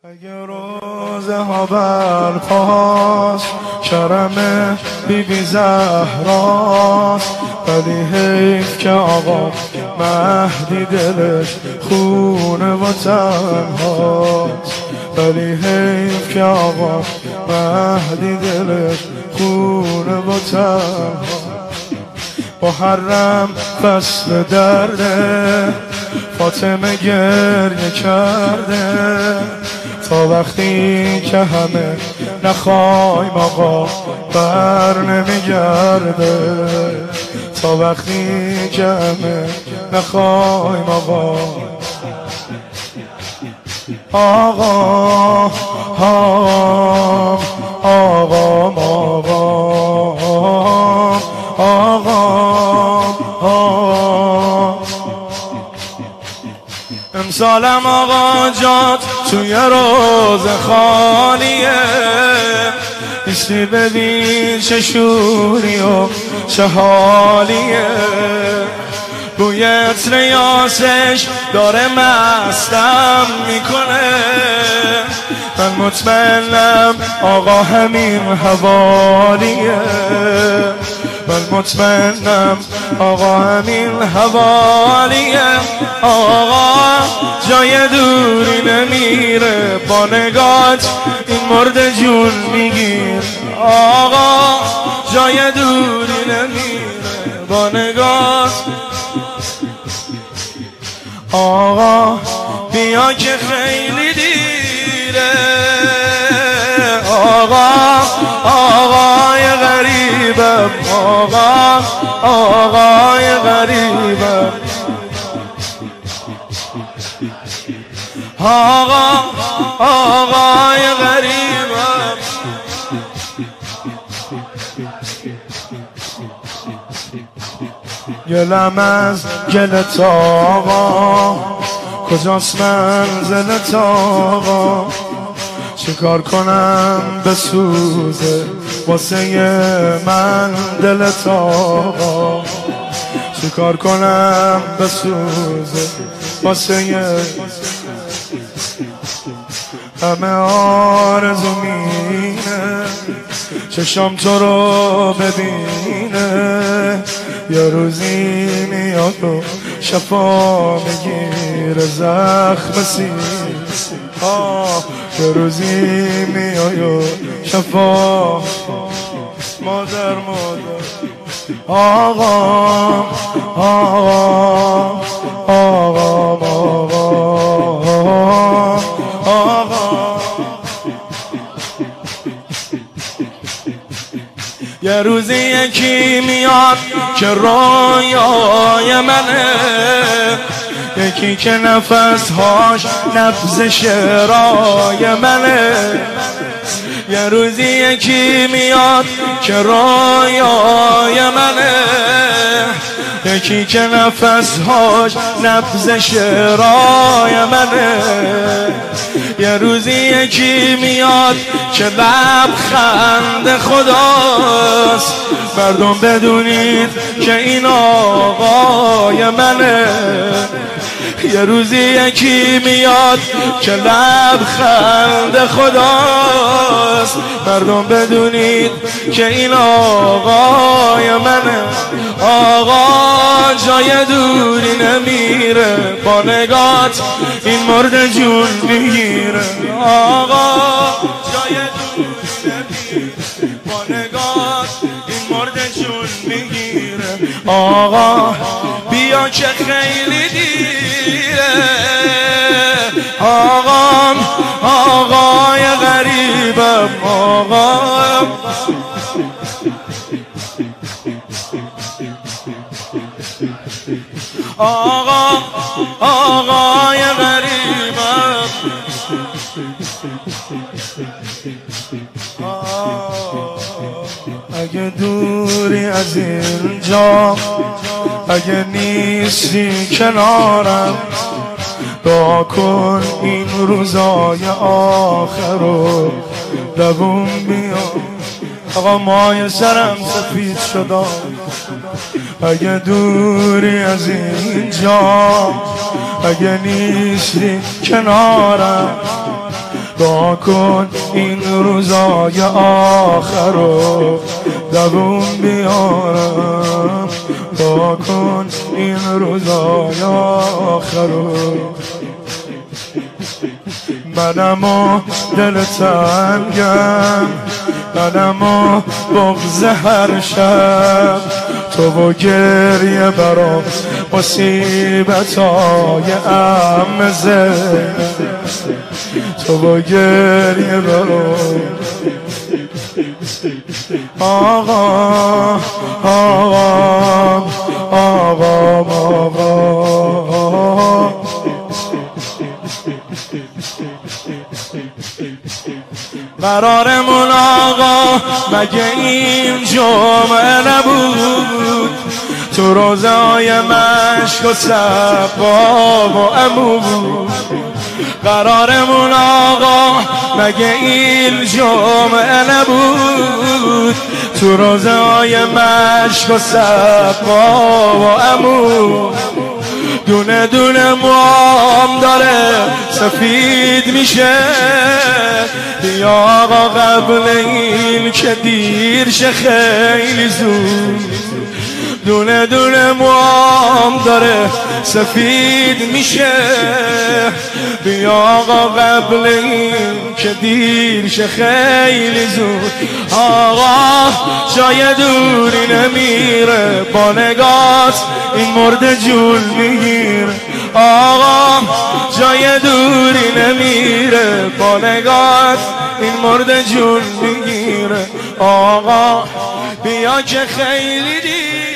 اگه روزه ها برپاست کرم بیبی زهراست، ولی حیف که آقا مهدی دلش خونه و تنهاست. ولی حیف که آقا مهدی دلش خونه و تنهاست. محرم فصل درده، فاطمه گریه کرده، تا وقتی که همه نخوایم آقا بر نمیگرده. تا وقتی که همه نخوایم آقا آقا امسالم آقا جات توی روز خالیه، ایستی ببین چه شوری و چه حالیه. بوی عطر یاسش داره مستم میکنه، من مطمئنم آقا همین حوالیه. من مطمئنم آقا همین حوالیه. آقا جای دوری نمیره، با نگات این مرد جون میگیر. آقا جای دوری نمیره، با نگات. آقا بیا که خیلی دیره. آقای غریبم، آقای غریبم، آقای غریبم. گلم از گلت آقا، کجاست منزلت آقا؟ چیکار کنم بسوزه واسه من دلت آقا؟ چیکار کنم بسوزه واسه همه آرزو مینه، چشم تو رو ببینه. یه روزی میاد و شفا میگیره زخم سینه. یه روزی میاد و شفا. مادر آقا یه روزی یکی میاد که رویای منه، یکی که نفسهاش نبض شعرهای منه. یه روزی یکی میاد که رویای منه، یکی که نفسهاش نبض شعرهای منه. یه روزی یکی میاد که لبخند خداست، مردم بدونید که این آقای منه. یه روزی یکی میاد که لبخند خداست، مردم بدونید که این آقای منه. آقا جای دوری نمیره، با نگات این مرد جون میگیره. آقا جای دوری نمیره، با نگات این مرد جون میگیره. آقا بیا که خیلی دیره. آقای غریبم، آقای غریبم. اگه دوری از اینجا، اگه نیستی کنارم، دعا کن این روزای آخر رو دووم بیام. آقا مای سرم سفید شدم، اگه دوری از اینجا، اگه نیستی کنارم، دعا کن این روزای آخر رو دووم بیارم، دعا کن این روزای آخر رو. منم و دل تنگم، منم و بغض هر شب، تو و گریه برا مصیبتای عم زینب، تو و گریه برا آقا آقا آقا آقا. قرارمون آقا مگه این جمعه نبود؟ تو روزای مشک و صبا و عمو بود. قرارمون آقا مگه این جمعه نبود؟ تو روزای مشک و صبا و عمو. دونه دونه موام داره سفید میشه، بیا آقا قبل این که دیر شه خیلی زود. دونه دونه موام داره سفید میشه، بیا آقا قبل این که دیر شه خیلی زود. آقا جای دوری نمیره، با نگات این مرد جون میگیره. آقا جای دوری نمیره، با نگات این مرد جون میگیره. آقا بیا که خیلی دیر